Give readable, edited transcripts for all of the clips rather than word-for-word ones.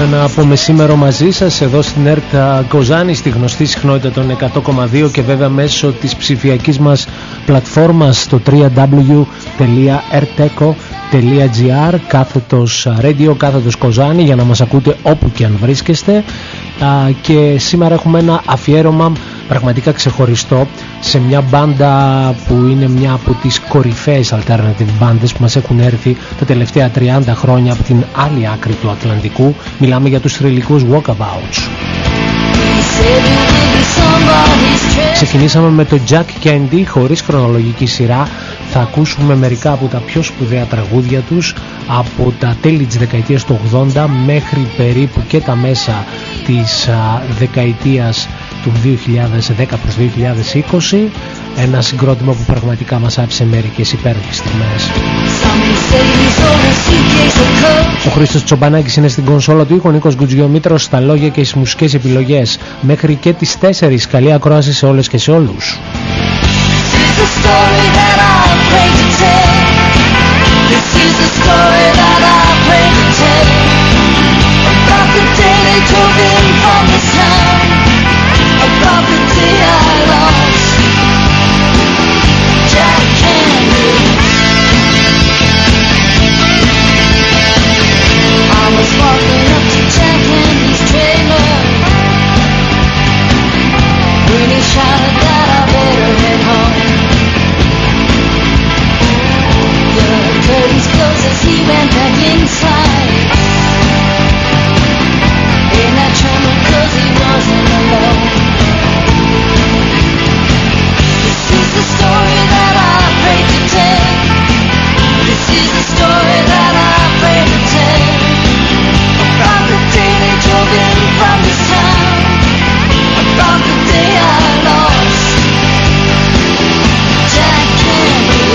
ένα απομεσήμερο μαζί σας εδώ στην ΕΡΤ Κοζάνη, στη γνωστή συχνότητα των 100,2 και βέβαια μέσω της ψηφιακής μας πλατφόρμας στο www.erteco.gr /radio Κοζάνη για να μας ακούτε όπου και αν βρίσκεστε. Και σήμερα έχουμε ένα αφιέρωμα πραγματικά ξεχωριστό σε μια μπάντα που είναι μια από τις κορυφαίες alternative μπάντες που μας έχουν έρθει τα τελευταία 30 χρόνια από την άλλη άκρη του Ατλαντικού. Μιλάμε για τους θρυλικούς Walkabouts. Ξεκινήσαμε με το Jack Candy χωρίς χρονολογική σειρά. Θα ακούσουμε μερικά από τα πιο σπουδαία τραγούδια τους από τα τέλη της δεκαετίας του 80 μέχρι περίπου και τα μέσα της δεκαετίας του 2010 προς 2020. Ένα συγκρότημα που πραγματικά μας άφησε μερικές υπέροχες στιγμές. Ο Χρήστος Τσομπανάκης είναι στην κονσόλα του ήχου, ο Νίκος Γκουτζιομήτρος στα λόγια και στις μουσικές επιλογές. Μέχρι και τις 4. Καλή ακρόαση σε όλες και σε όλους. About the day I lost Jack Candy. I was walking up to Jack Candy's trailer when he shouted that I better head home. The curtains closed as he went back inside, and I trembled 'cause he wasn't alone. This is the story that I prayed to tell. This is the story that I prayed to tell. About the day they drove in from this town. About the day I lost Jack Candy.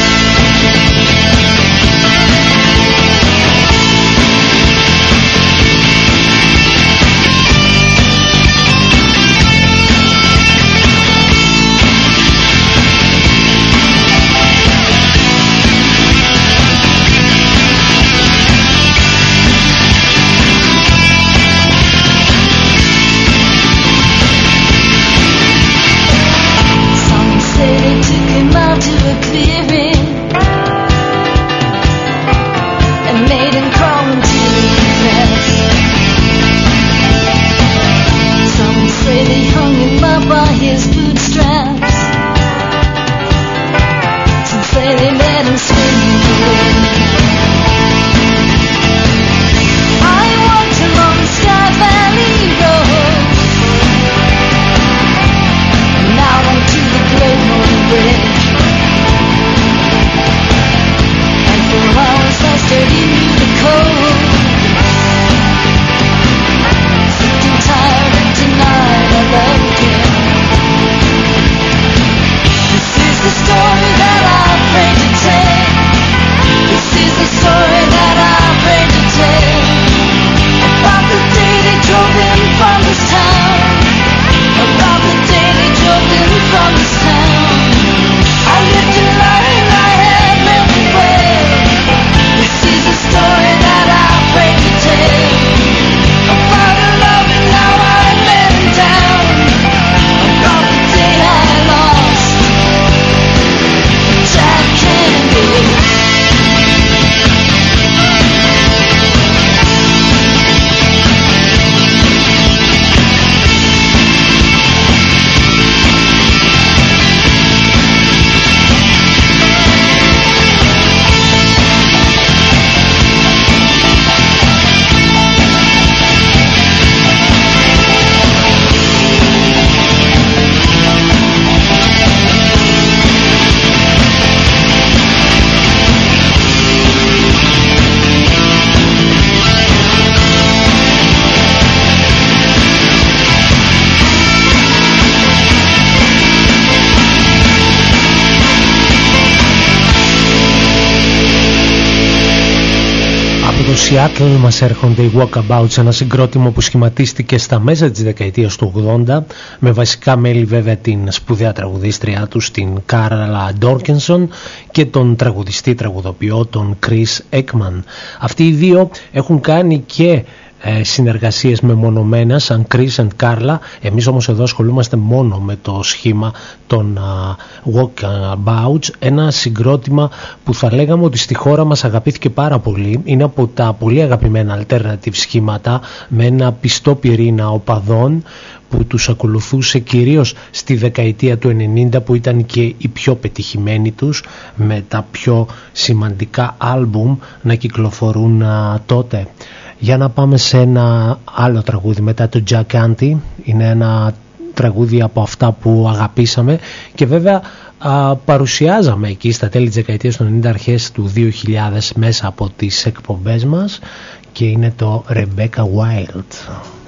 Seattle μας έρχονται οι Walkabouts, ένα συγκρότημα που σχηματίστηκε στα μέσα της δεκαετίας του 80 με βασικά μέλη βέβαια την σπουδαία τραγουδίστριά τους, την Carla Dorkinson, και τον τραγουδιστή τραγουδοποιό τον Chris Ekman. Αυτοί οι δύο έχουν κάνει και συνεργασίες μεμονωμένα σαν Chris and Carla. Εμείς όμως εδώ ασχολούμαστε μόνο με το σχήμα των Walkabouts, ένα συγκρότημα που θα λέγαμε ότι στη χώρα μας αγαπήθηκε πάρα πολύ. Είναι από τα πολύ αγαπημένα alternative σχήματα με ένα πιστό πυρήνα οπαδών που τους ακολουθούσε κυρίως στη δεκαετία του 90, που ήταν και η πιο πετυχημένη τους, με τα πιο σημαντικά άλμπουμ να κυκλοφορούν τότε. Για να πάμε σε ένα άλλο τραγούδι μετά το Jack Anti. Είναι ένα τραγούδι από αυτά που αγαπήσαμε και βέβαια παρουσιάζαμε εκεί στα τέλη της δεκαετίας του 90, αρχές του 2000 μέσα από τις εκπομπές μας, και είναι το Rebecca Wild.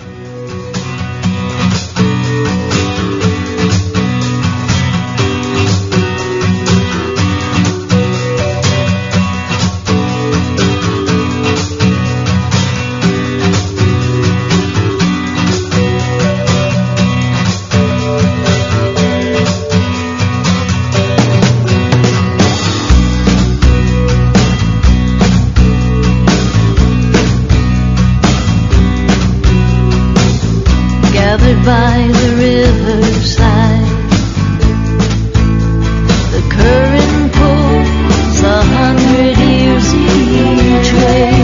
By the riverside, the current pulls 100 years each way,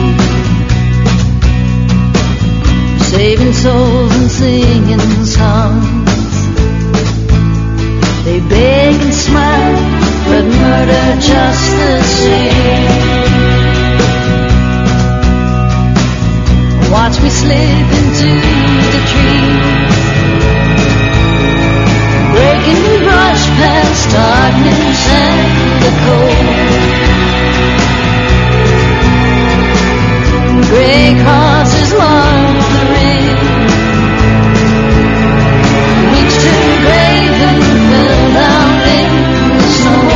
saving souls and singing songs. They beg and smile, but murder just the same. Watch me slip into the trees, breaking the brush past darkness and the cold. Gray crosses mark the ring, reached her grave and fell down in the snow.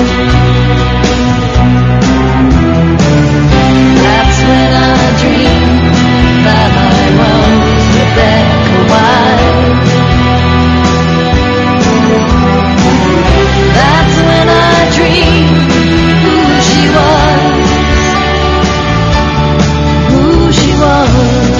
That's when I dreamed that I was Rebecca Wild. That's when I dreamed who she was, who she was.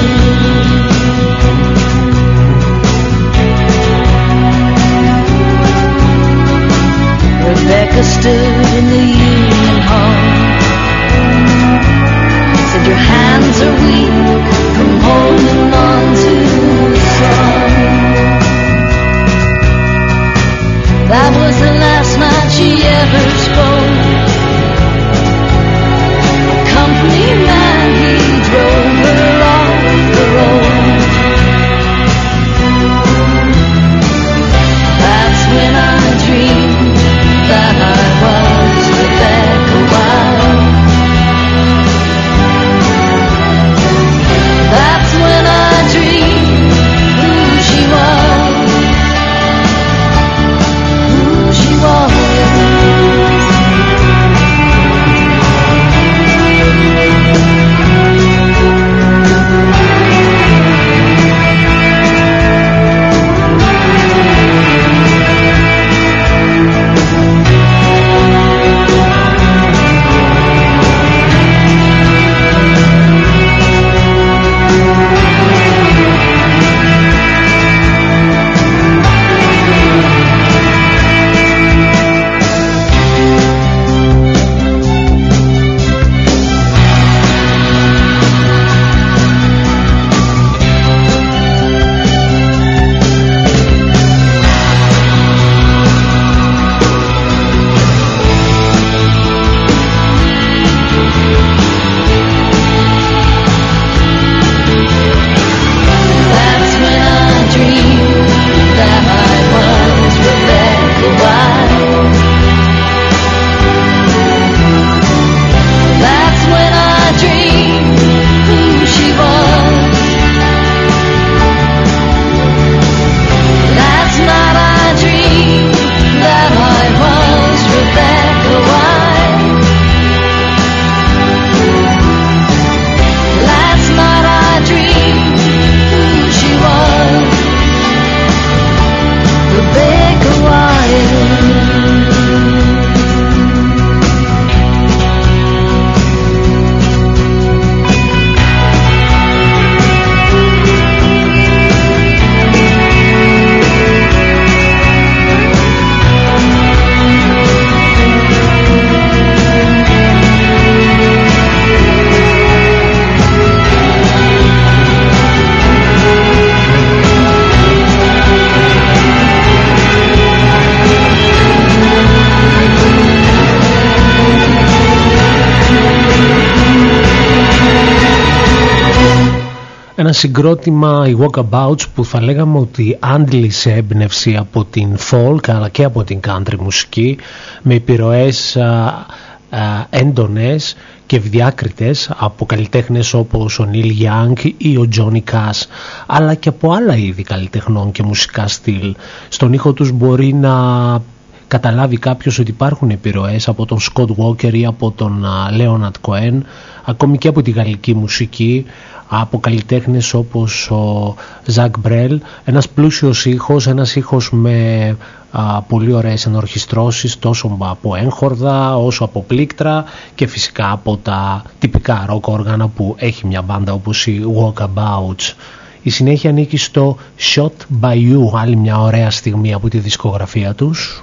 Rebecca stood in the Union Hall, said your hands are weak from holding on to the song. That was the last night she ever spoke. A company man, he drove her off the road. That's when I dreamed that I was Rebecca Wild. That's when I dreamed who she was, who she was. συγκρότημα, οι Walkabouts, που θα λέγαμε ότι άντλησε έμπνευση από την folk αλλά και από την country μουσική, με επιρροές έντονες και ευδιάκριτες από καλλιτέχνες όπως ο Neil Young ή ο Johnny Cash, αλλά και από άλλα είδη καλλιτεχνών και μουσικά στυλ. Στον ήχο τους μπορεί να καταλάβει κάποιος ότι υπάρχουν επιρροές από τον Scott Walker ή από τον Leonard Cohen, ακόμη και από τη γαλλική μουσική, από καλλιτέχνες όπως ο Zach Brel. Ένας πλούσιος ήχος, ένας ήχος με πολύ ωραίες ενορχιστρώσεις, τόσο από έγχορδα όσο από πλήκτρα και φυσικά από τα τυπικά rock όργανα που έχει μια μπάντα όπως οι Walkabouts. Η συνέχεια ανήκει στο Shot by You, άλλη μια ωραία στιγμή από τη δισκογραφία τους.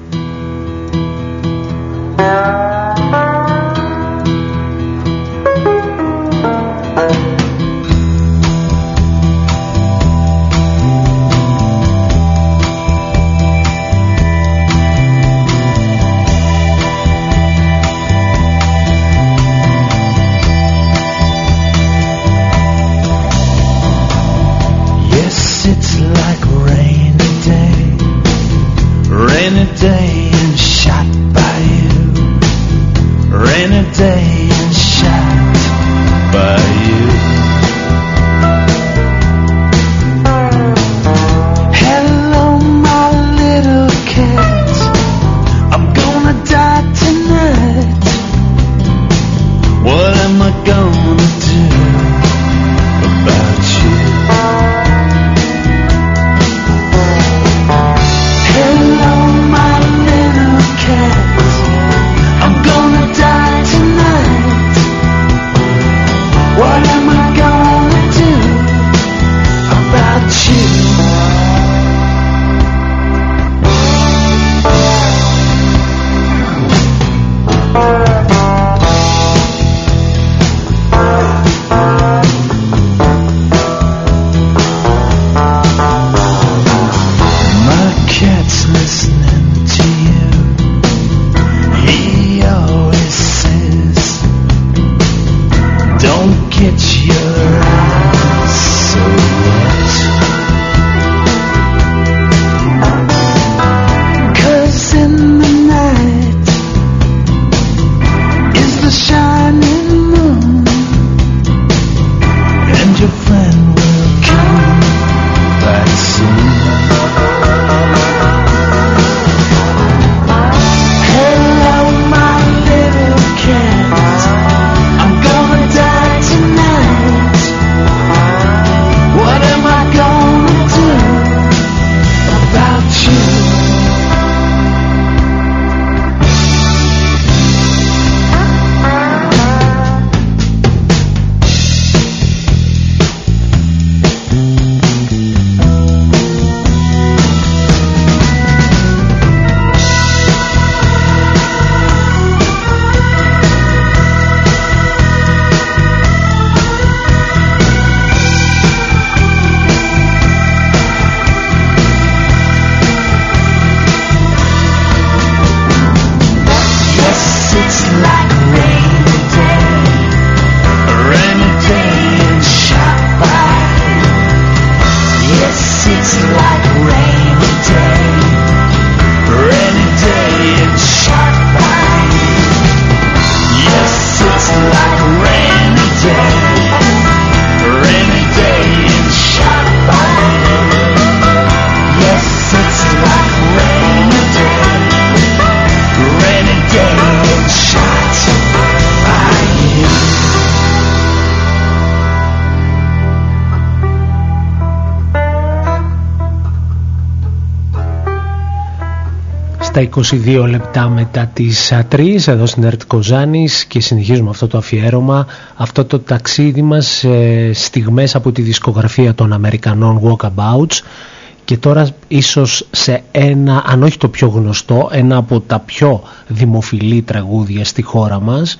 Στα 22 λεπτά μετά τις 3 εδώ στην ΕΡΤ Κοζάνης, και συνεχίζουμε αυτό το αφιέρωμα, αυτό το ταξίδι μας σε στιγμές από τη δισκογραφία των Αμερικανών Walkabouts, και τώρα ίσως σε ένα, αν όχι το πιο γνωστό, ένα από τα πιο δημοφιλή τραγούδια στη χώρα μας.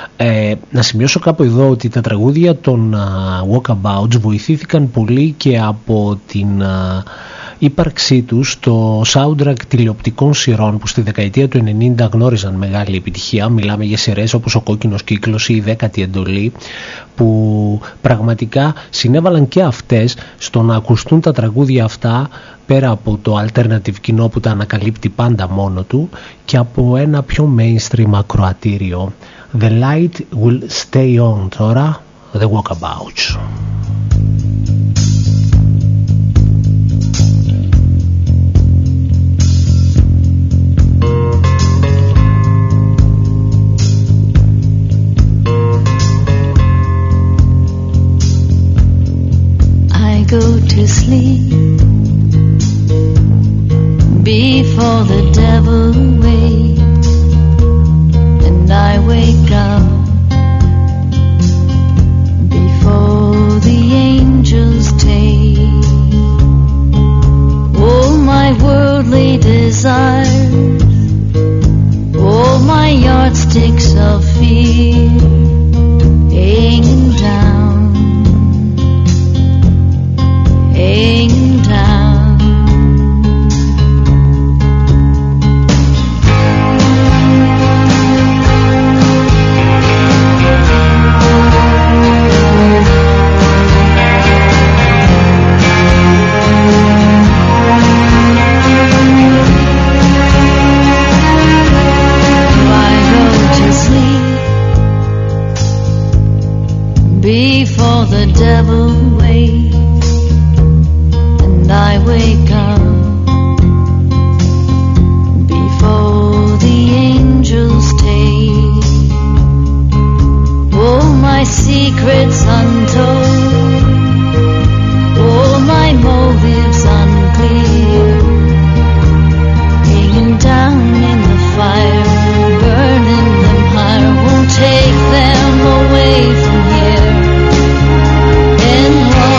Να σημειώσω κάπου εδώ ότι τα τραγούδια των Walkabouts βοηθήθηκαν πολύ και από την ύπαρξή τους στο soundtrack τηλεοπτικών σειρών που στη δεκαετία του 90 γνώριζαν μεγάλη επιτυχία. Μιλάμε για σειρές όπως ο Κόκκινος Κύκλος ή η 10η Εντολή, που πραγματικά συνέβαλαν και αυτές στο να ακουστούν τα τραγούδια αυτά πέρα από το alternative κοινό που τα ανακαλύπτει πάντα μόνο του και από ένα πιο mainstream ακροατήριο. The Light Will Stay On τώρα, The Walkabouts. Go to sleep before the devil wakes, and I wake up before the angels take all my worldly desires, all my yardsticks of fear hanging down. Hanging down. I go to sleep before the devil wakes, I wake up before the angels take all my secrets untold, all my motives unclear, hanging down in the fire, burning them higher, won't take them away from here. And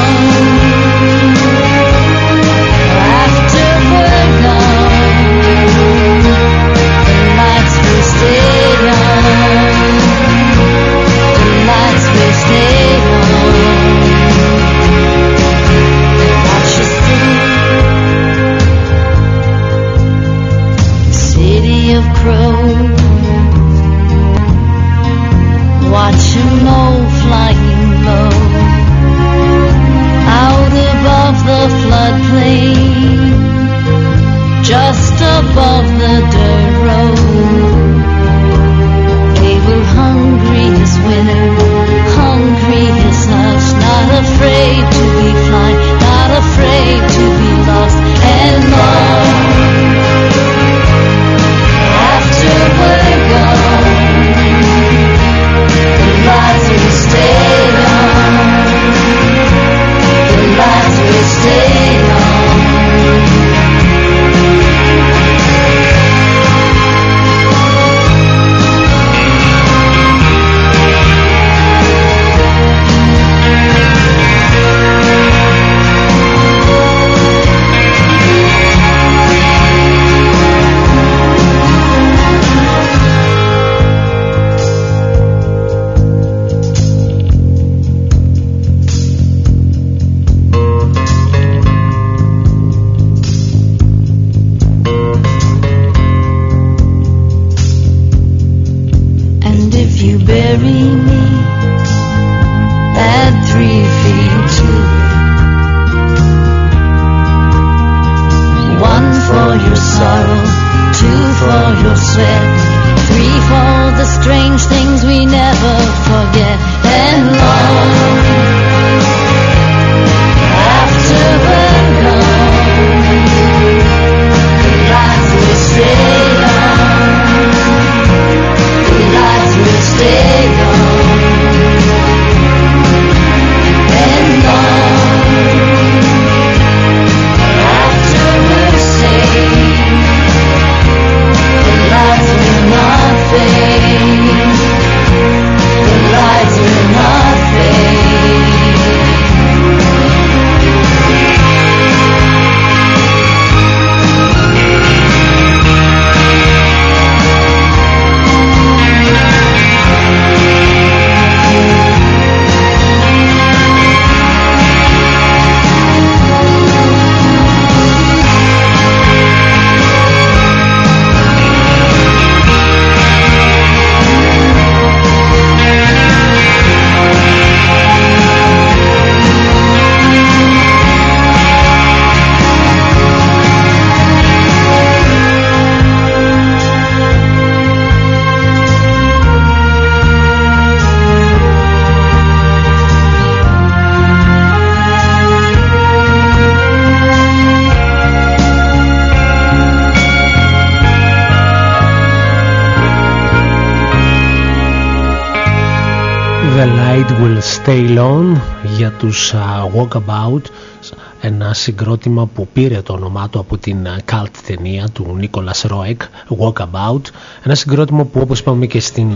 watch 'em all flying low, out above the floodplain, just above the dirt road. They were hungry as winter, hungry as us, not afraid to be flying, not afraid to be lost and lost. After we're gone, the lights will stay on, the lights will stay on. Stay on. The Light Will Stay On για τους Walkabout, ένα συγκρότημα που πήρε το όνομά του από την cult ταινία του Νίκολας Ρόεκ, Walkabout, ένα συγκρότημα που, όπως είπαμε και στην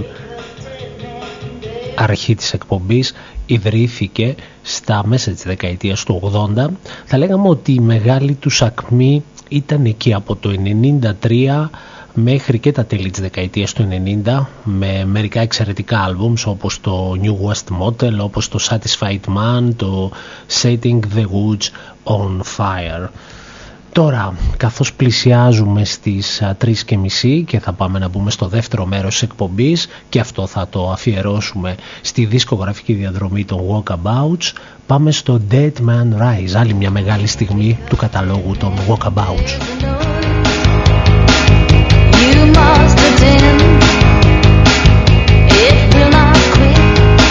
αρχή της εκπομπής, ιδρύθηκε στα μέσα της δεκαετίας του 80. Θα λέγαμε ότι η μεγάλη τους ακμή ήταν εκεί από το 93 μέχρι και τα τέλη της δεκαετίας του 90, με μερικά εξαιρετικά άλμπουμς όπως το New West Motel, όπως το Satisfied Man, το Setting the Woods on Fire. Τώρα, καθώς πλησιάζουμε στις 3:30 και θα πάμε να μπούμε στο δεύτερο μέρος της εκπομπής, και αυτό θα το αφιερώσουμε στη δισκογραφική διαδρομή των Walkabouts, πάμε στο Dead Man Rise, άλλη μια μεγάλη στιγμή του καταλόγου των Walkabouts. You must pretend it will not quit.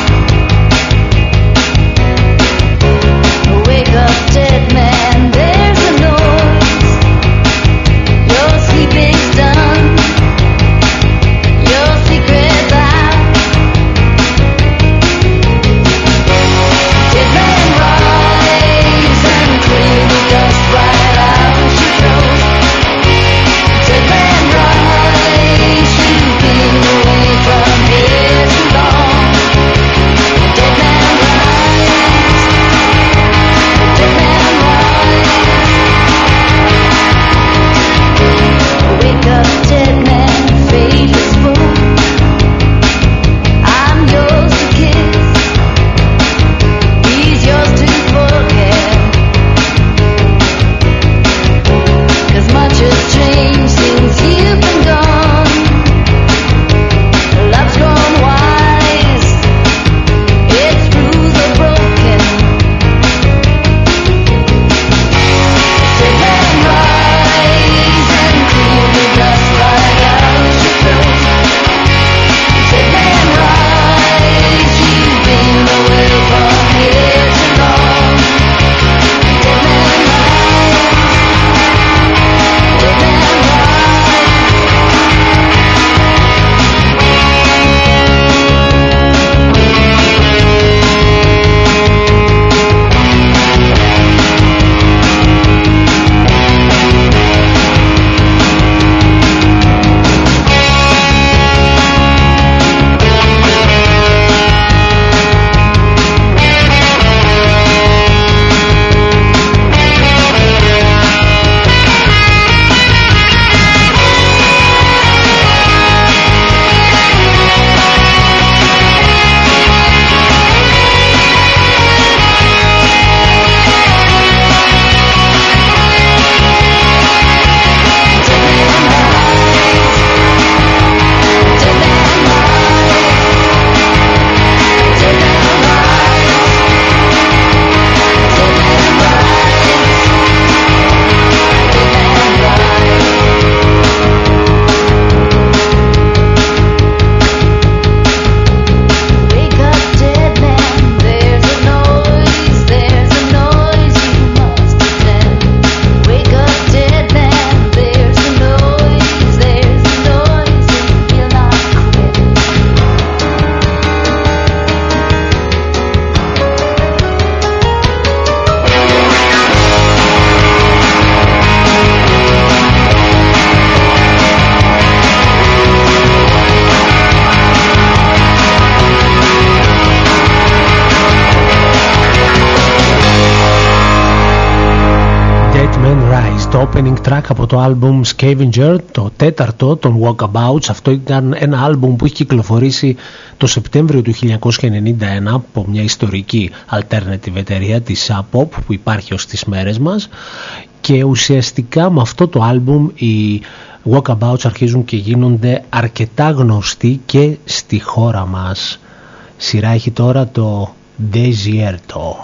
Wake up, dead man, there's a noise. Your sleeping's done. Your secret's out. Dead man, rise and clear the dust right out your throat. Dead man, rise, you've been away from here too long. Dead man, rise. Dead man, rise. Wake up, dead man, faithless fool. I'm yours to kiss. He's yours to forget. 'Cause much has changed since you've been gone. Love's grown wise. Its rules are broken. Dead man, rise and clear the dust right out your throat. Dead man, rise, you've been away from here too long. Dead man, rise. Dead man, rise. Wake up, dead man, there's a noise, there's a noise, you must attend. Wake up, dead man, there's a noise, there's a noise, and you'll not quit. Dead Man Rise, το opening track από το album Scavenger, το τέταρτο των Walkabouts. Αυτό ήταν ένα album που έχει κυκλοφορήσει το Σεπτέμβριο του 1991 από μια ιστορική alternative εταιρεία της Pop που υπάρχει ως τις μέρες μας, και ουσιαστικά με αυτό το album οι Walkabouts αρχίζουν και γίνονται αρκετά γνωστοί και στη χώρα μας. Σειρά έχει τώρα το Desierto.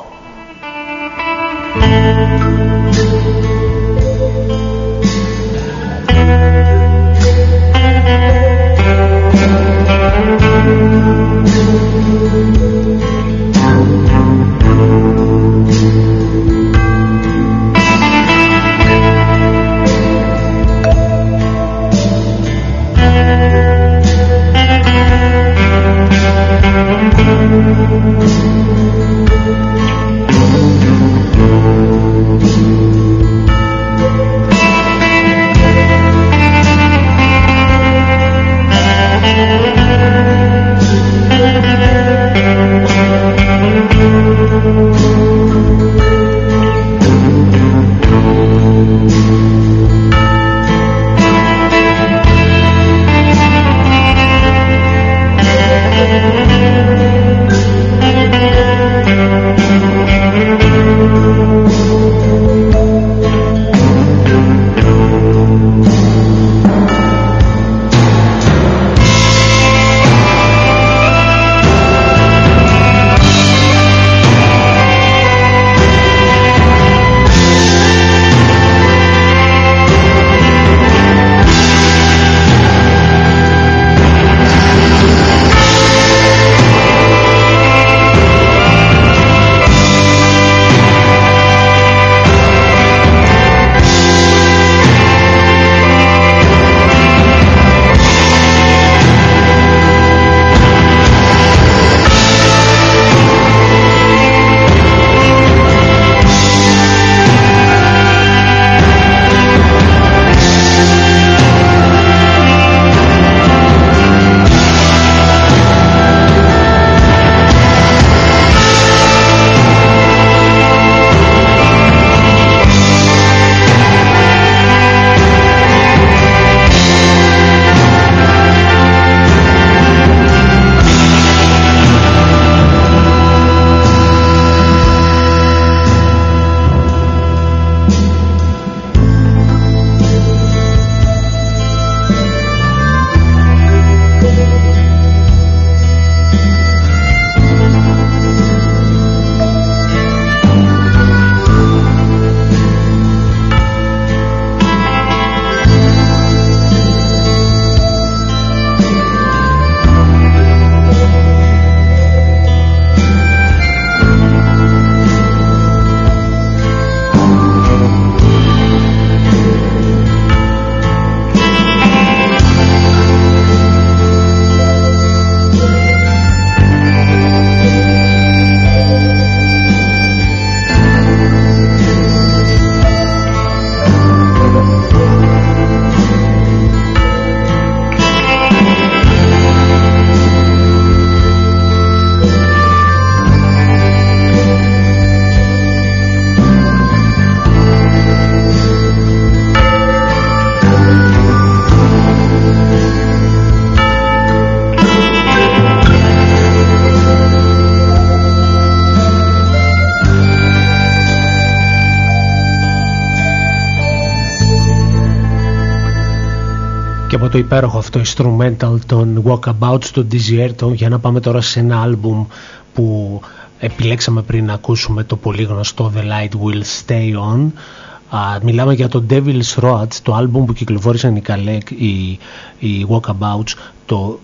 το υπέροχο αυτό instrumental των Walkabouts, των Desierto, για να πάμε τώρα σε ένα άλμπουμ που επιλέξαμε πριν να ακούσουμε, το πολύ γνωστό The Light Will Stay On. Μιλάμε για το Devil's Road, το άλμπουμ που κυκλοφόρησαν οι Walkabouts το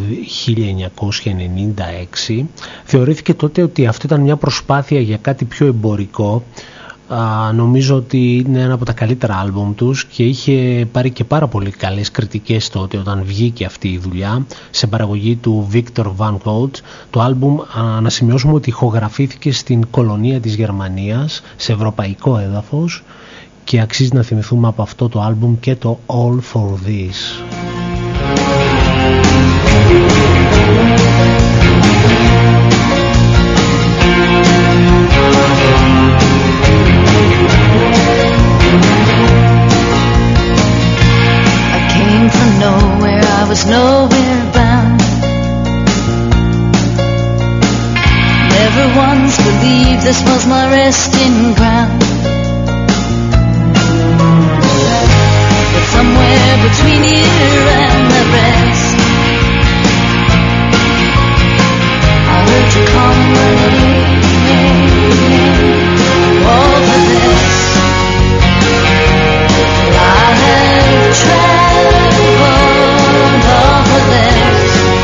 1996. Θεωρήθηκε τότε ότι αυτό ήταν μια προσπάθεια για κάτι πιο εμπορικό. Νομίζω ότι είναι ένα από τα καλύτερα άλμπουμ τους και είχε πάρει και πάρα πολύ καλές κριτικές τότε όταν βγήκε αυτή η δουλειά, σε παραγωγή του Victor Van Vogt. Το άλμπουμ, να σημειώσουμε ότι ηχογραφήθηκε στην κολονία της Γερμανίας, σε ευρωπαϊκό έδαφος, και αξίζει να θυμηθούμε από αυτό το άλμπουμ και το All For This. Nowhere, I was nowhere bound. Never once believed this was my resting ground. But somewhere between here and the rest, I heard you calling all for this. I have traveled all for this.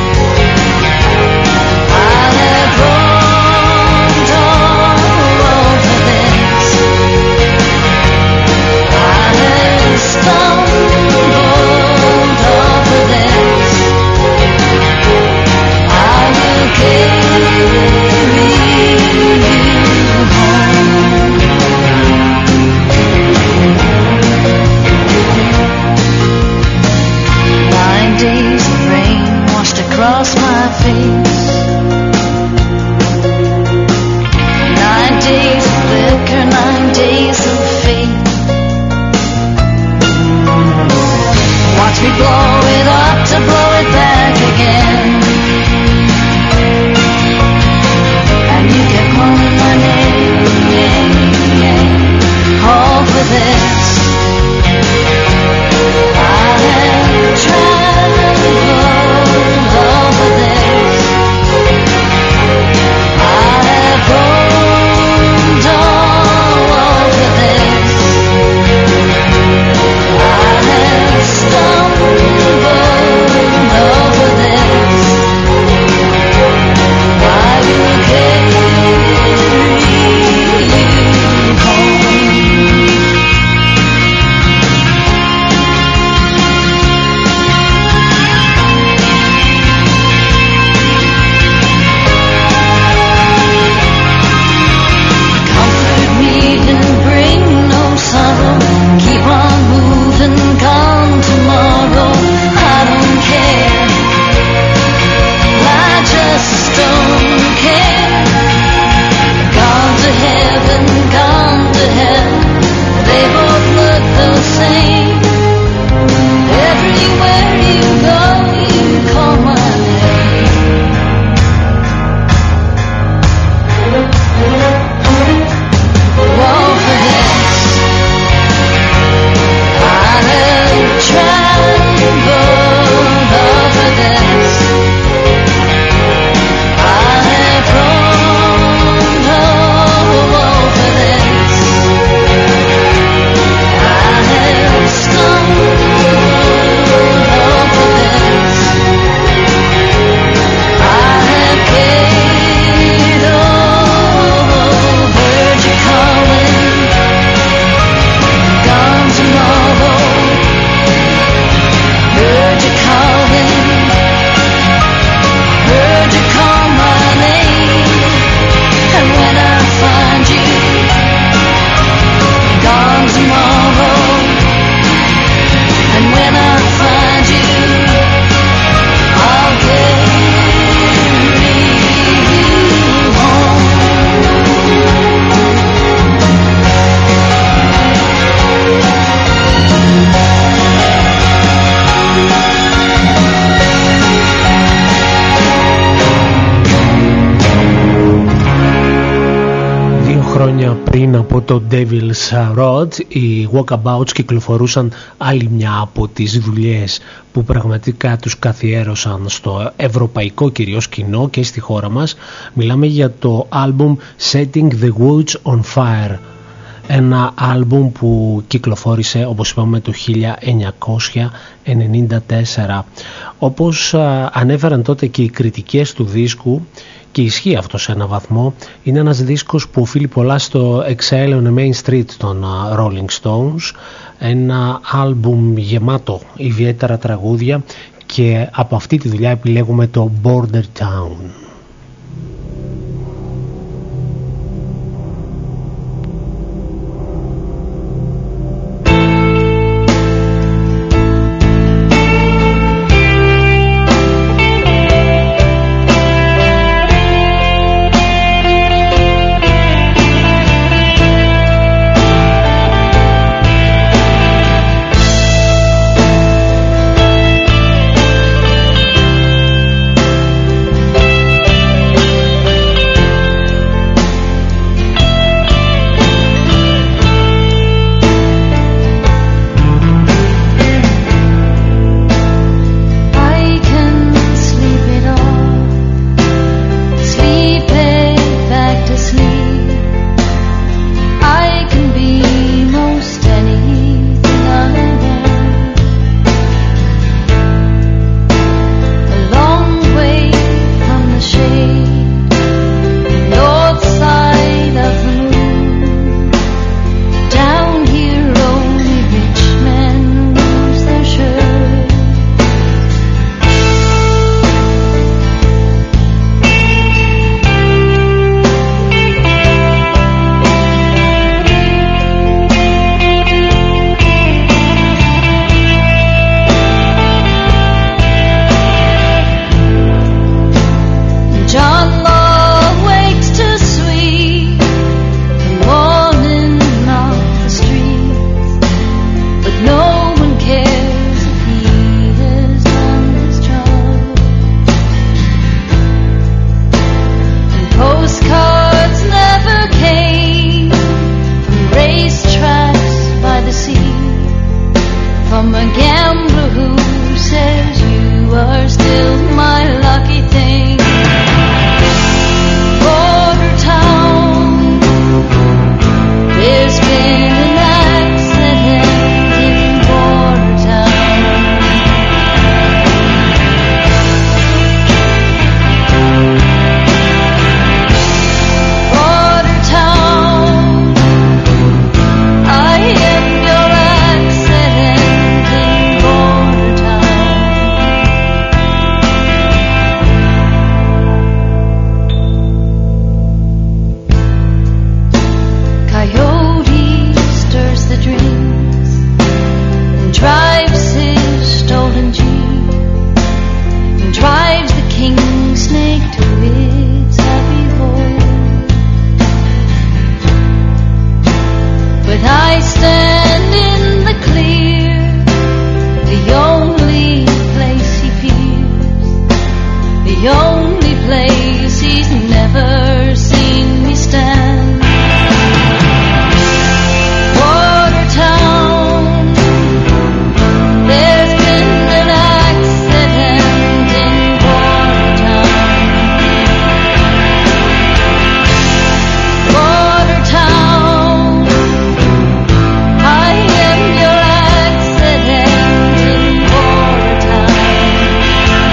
I have roamed all for this. I have stumbled all από το Devil's Road. Οι Walkabouts κυκλοφορούσαν άλλη μια από τις δουλειές που πραγματικά τους καθιέρωσαν στο ευρωπαϊκό κυρίως κοινό και στη χώρα μας. Μιλάμε για το άλμπουμ Setting the Woods on Fire, ένα άλμπουμ που κυκλοφόρησε όπως είπαμε το 1994. Όπως ανέφεραν τότε και οι κριτικές του δίσκου, και ισχύει αυτό σε έναν βαθμό, είναι ένας δίσκος που οφείλει πολλά στο Exile on the Main Street των Rolling Stones, ένα άλμπουμ γεμάτο ιδιαίτερα τραγούδια, και από αυτή τη δουλειά επιλέγουμε το Border Town.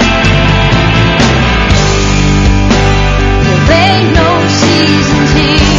Seasons here.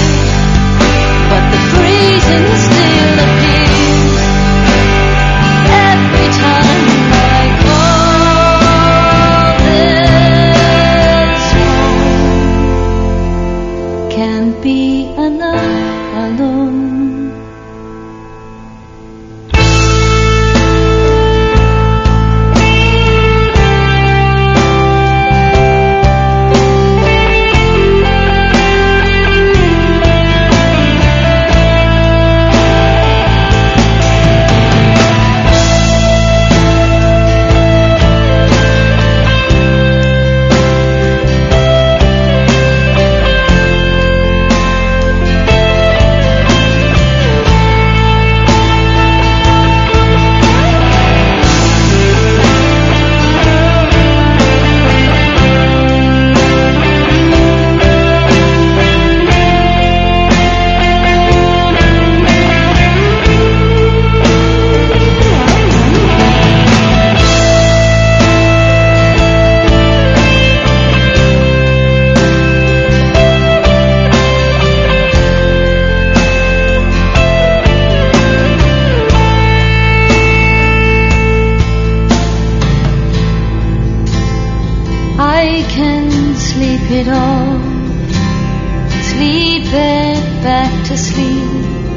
I can sleep it off, sleep it back to sleep.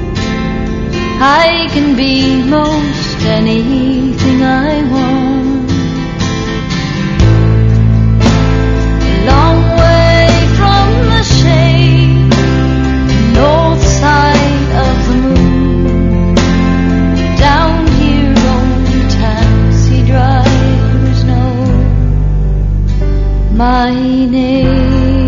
I can be most anything I want. A long way from the shade, north side of the moon. Down here only taxi drivers know my name.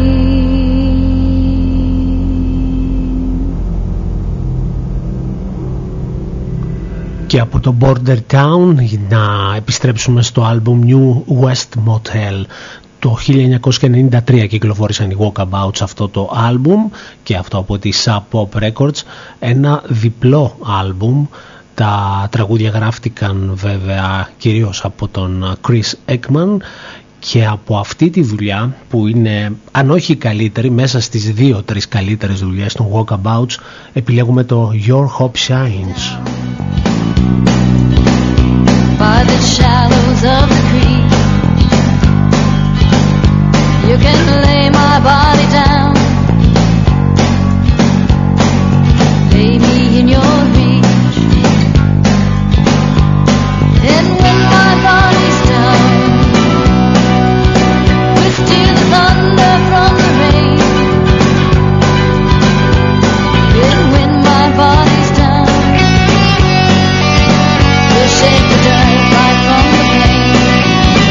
Και από το Border Town να επιστρέψουμε στο άλμπουμ New West Motel. Το 1993 κυκλοφόρησαν οι Walkabouts αυτό το άλμπουμ και αυτό από τη Sub Pop Records, ένα διπλό άλμπουμ. Τα τραγούδια γράφτηκαν βέβαια κυρίως από τον Chris Ekman και από αυτή τη δουλειά που είναι αν όχι η καλύτερη μέσα στις 2-3 καλύτερες δουλειές των Walkabouts επιλέγουμε το Your Hope Shines. By the shallows of the creek, you can lay my body down, lay me in your reach, and when my body's down, withstand the thunder from the rain, and when my body's down, we'll shake the dirt right from the pain.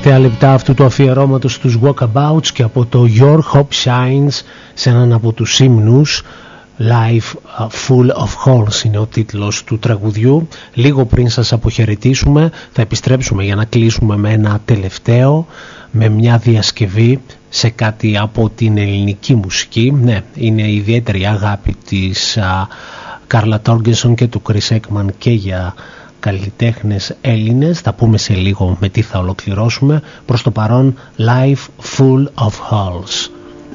τελευταία λεπτά αυτού του αφιερώματος στους Walkabouts και από το Your Hope Shines σε έναν από τους ύμνους. Life Full of Holes είναι ο τίτλος του τραγουδιού. Λίγο πριν σας αποχαιρετήσουμε θα επιστρέψουμε για να κλείσουμε με ένα τελευταίο, με μια διασκευή σε κάτι από την ελληνική μουσική. Ναι, είναι η ιδιαίτερη αγάπη της Κάρλα Τόργκενσον και του Chris Ekman και για καλλιτέχνες Έλληνες. Θα πούμε σε λίγο με τι θα ολοκληρώσουμε. Προς το παρόν, Life Full of Holes.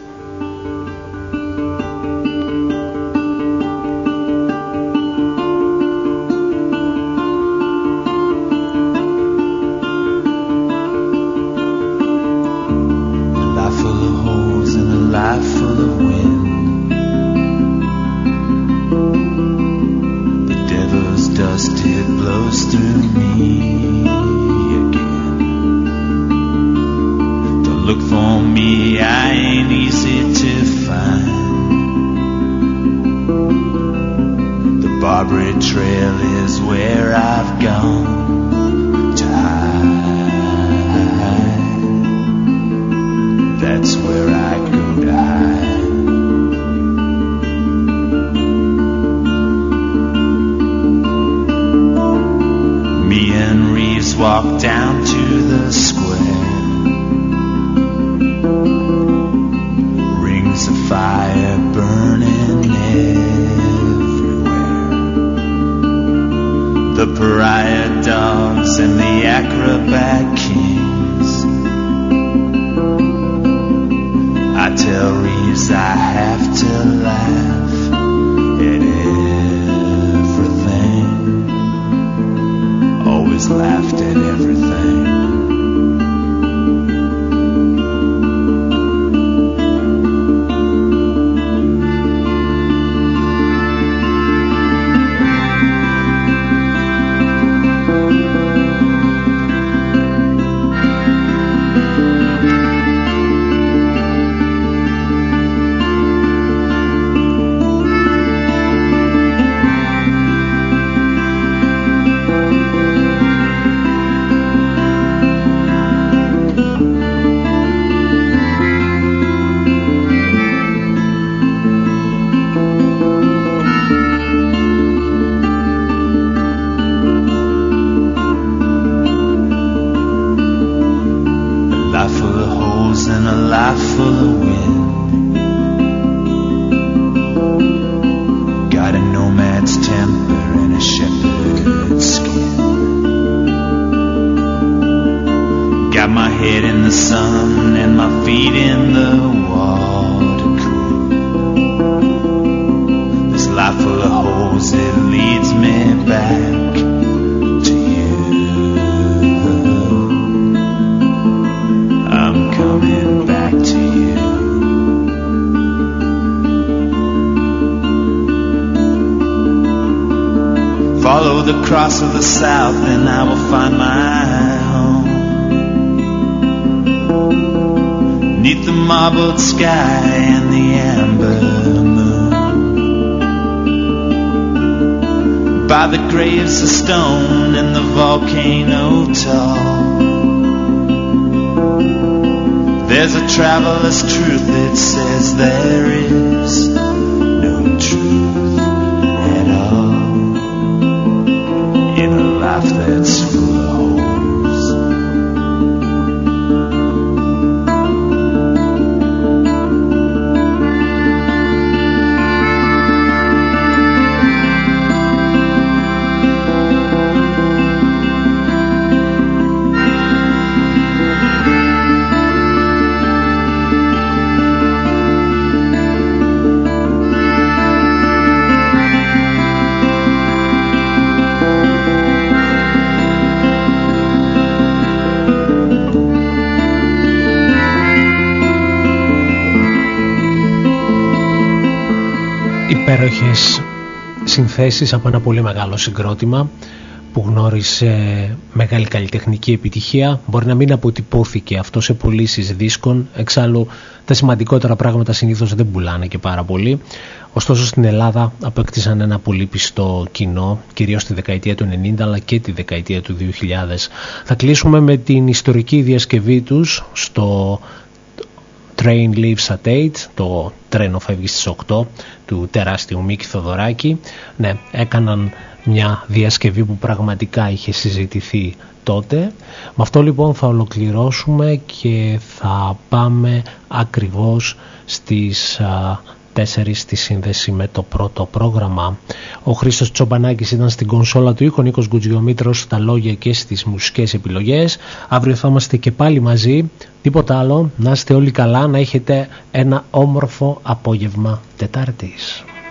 Of the south and I will find my home 'neath the marbled sky and the amber moon, by the graves of stone and the volcano tall. There's a traveler's truth that says there is no truth at all in a life that's full of holes. Υπέροχες συνθέσεις από ένα πολύ μεγάλο συγκρότημα που γνώρισε μεγάλη καλλιτεχνική επιτυχία. Μπορεί να μην αποτυπώθηκε αυτό σε πωλήσεις δίσκων, εξάλλου τα σημαντικότερα πράγματα συνήθως δεν πουλάνε και πάρα πολύ. Ωστόσο στην Ελλάδα απέκτησαν ένα πολύ πιστό κοινό, κυρίως τη δεκαετία του 90 αλλά και τη δεκαετία του 2000. Θα κλείσουμε με την ιστορική διασκευή τους στο Train Leaves at 8, το τρένο φεύγει στις 8 του τεράστιου Μίκη Θοδωράκη. Ναι, έκαναν μια διασκευή που πραγματικά είχε συζητηθεί τότε. Με αυτό λοιπόν θα ολοκληρώσουμε και θα πάμε ακριβώς στις 4 στη σύνδεση με το πρώτο πρόγραμμα. Ο Χρήστος Τσομπανάκης ήταν στην κονσόλα του ήχου, Νίκος Γκουτζιομήτρος στα λόγια και στις μουσικές επιλογές. Αύριο θα είμαστε και πάλι μαζί. Τίποτα άλλο, να είστε όλοι καλά, να έχετε ένα όμορφο απόγευμα Τετάρτης.